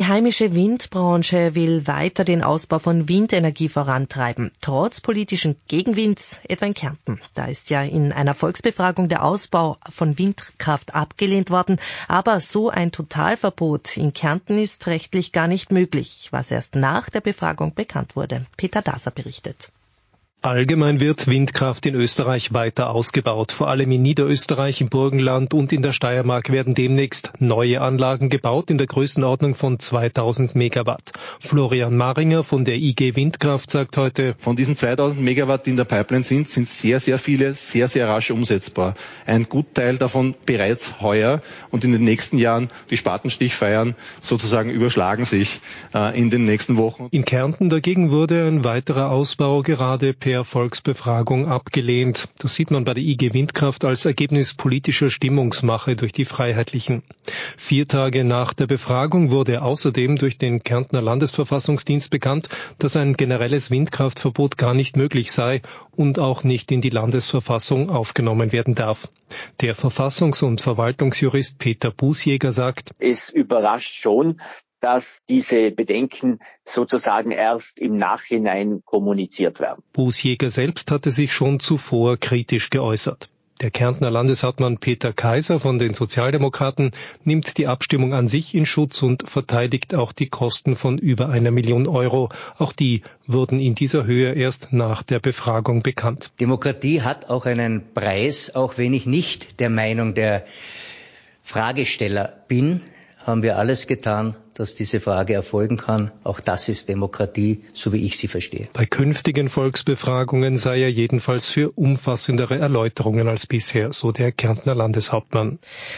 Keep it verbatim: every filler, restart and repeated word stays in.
heimische Windbranche will weiter den Ausbau von Windenergie vorantreiben, trotz politischen Gegenwinds, etwa in Kärnten. Da ist ja in einer Volksbefragung der Ausbau von Windkraft abgelehnt worden, aber so ein Totalverbot in Kärnten ist rechtlich gar nicht möglich, was erst nach der Befragung bekannt wurde. Peter Daser berichtet. Allgemein wird Windkraft in Österreich weiter ausgebaut. Vor allem in Niederösterreich, im Burgenland und in der Steiermark werden demnächst neue Anlagen gebaut in der Größenordnung von zweitausend Megawatt. Florian Maringer von der I G Windkraft sagt heute: Von diesen zweitausend Megawatt, die in der Pipeline sind, sind sehr, sehr viele sehr, sehr rasch umsetzbar. Ein Gutteil davon bereits heuer und in den nächsten Jahren, die Spatenstichfeiern sozusagen überschlagen sich äh, in den nächsten Wochen. In Kärnten dagegen wurde ein weiterer Ausbau gerade per Per Volksbefragung abgelehnt. Das sieht man bei der I G Windkraft als Ergebnis politischer Stimmungsmache durch die Freiheitlichen. Vier Tage nach der Befragung wurde außerdem durch den Kärntner Landesverfassungsdienst bekannt, dass ein generelles Windkraftverbot gar nicht möglich sei und auch nicht in die Landesverfassung aufgenommen werden darf. Der Verfassungs- und Verwaltungsjurist Peter Bußjäger sagt: Es überrascht schon, dass diese Bedenken sozusagen erst im Nachhinein kommuniziert werden. Bußjäger selbst hatte sich schon zuvor kritisch geäußert. Der Kärntner Landeshauptmann Peter Kaiser von den Sozialdemokraten nimmt die Abstimmung an sich in Schutz und verteidigt auch die Kosten von über einer Million Euro. Auch die wurden in dieser Höhe erst nach der Befragung bekannt. Demokratie hat auch einen Preis, auch wenn ich nicht der Meinung der Fragesteller bin, haben wir alles getan, dass diese Frage erfolgen kann. Auch das ist Demokratie, so wie ich sie verstehe. Bei künftigen Volksbefragungen sei er jedenfalls für umfassendere Erläuterungen als bisher, so der Kärntner Landeshauptmann.